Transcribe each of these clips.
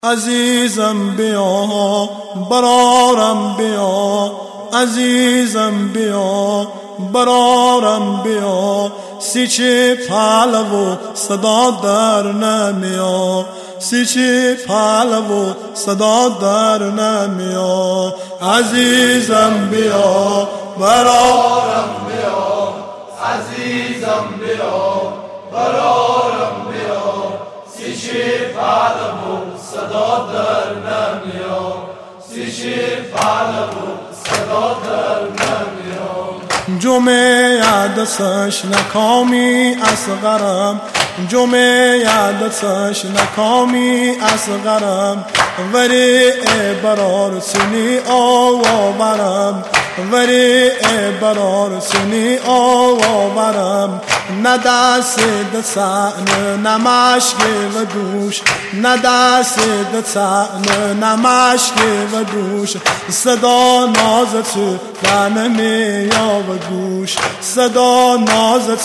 عزیزم بیا برارم بیا، عزیزم بیا برارم بیا، سیچی پهلو صدا در نمیا، سیچی پهلو صدا در نمیا. عزیزم بیا برارم بیا، عزیزم بیا برارم بیا، سیچی پهلو صدا در نمیا، سیچی پهلو صدا در نمیا. جمعه دستش نکامی اصغرم، جمعه دستش نکامی اصغرم، وری برار سنی آورم، وری برار سنی آورم. ندست دسان نماشک و دوش، ندست دسان نماشک و دوش، صدا نازت رنمیا و گوش، صدا نازت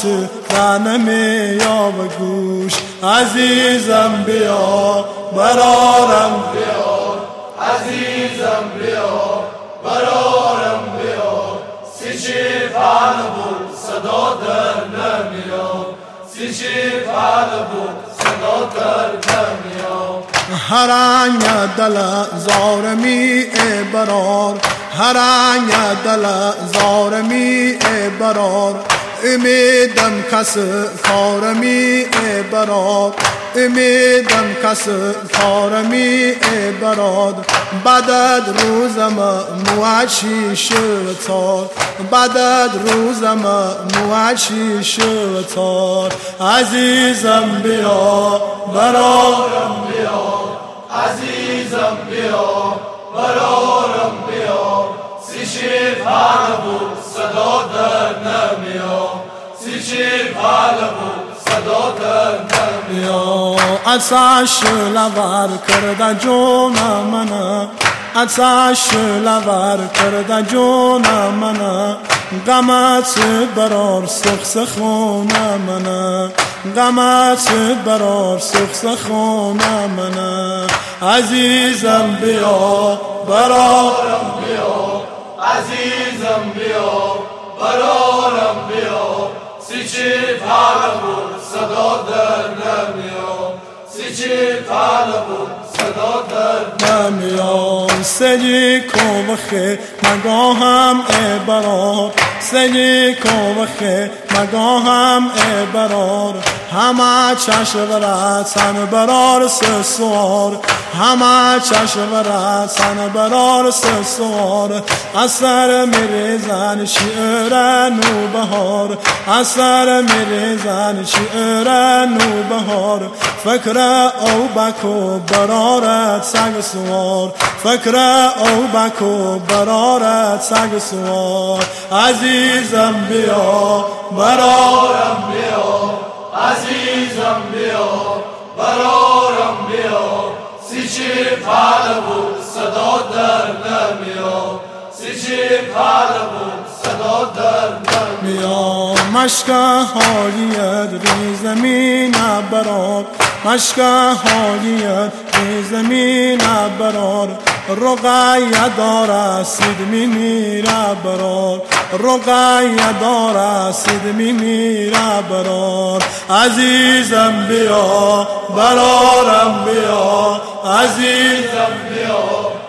رنمیا و گوش. عزیزم بیا برارم بیا، عزیزم بیا برارم بیا، سیچی پهلو صدا در نمیا، سیچی پهلو صدا در نمیا. هرانگ دل زارمی برار، هرانگ دل زارمی برار، امیدم کس کارمی برار، امیدم کس کارمی براد. بعد روزم موچی شتار، بعد روزم موچی شتار. عزیزم بیا برارم بیا، عزیزم بیا برارم بیا، سیچی پهلو صدا در نمیا، سیچی پهلو صدا در نمیا. اتش لور کرده جون من، اتش لور کرده جون من، غمت برار سخس خون من، غمت برار سخس خون من. عزیزم بیا برارم بیا، عزیزم بیا برارم بیا، سیچی پهلو صدا در نمیا، سیچی پهلو صدا در نمیا. سجی کو بخی مگاهم ای برار، سجی کو بخی مگاهم ای برار. همه چشم رسن برار سوار، همه چشم رسن برار سوار. اثر میریزن شعر نوبهار، اثر میریزن شعر نوبهار. فکر او بکو برارت سگ سوار، فکر او بکو برارت سگ سوار. عزیزم بیا برارم بیا، عزیزم بیا برارم بیا، سیچی پهلو صدا در نمیا، سیچی پهلو صدا در نمیا. مشک حالیت ری زمین برار، مشک حالیت ری زمین برار. رقیه داره سید میمیره برار، رقیه داره سید میمیره برار. عزیزم بیا برارم بیا، عزیزم بیا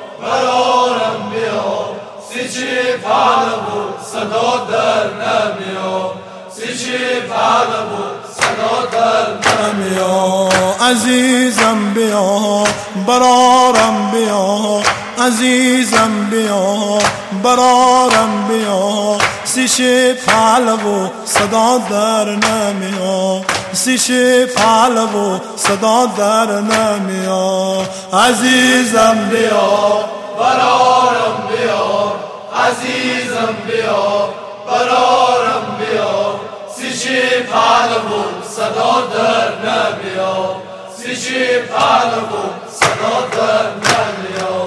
برارم بیا، سیچی پهلو صدا در نمیا، سیچی پهلو صدا در نمیا. عزیزم بیا برارم بیا، عزیزم بیا برارم بیا، سیچی پهلو صدا در نمیا، سیچی پهلو صدا در نمیا. عزیزم بیا برارم بیا، عزیزم بیا برارم بیا، سیچی پهلو صدا در نمیا، سیچی پهلو صدا در نمیا.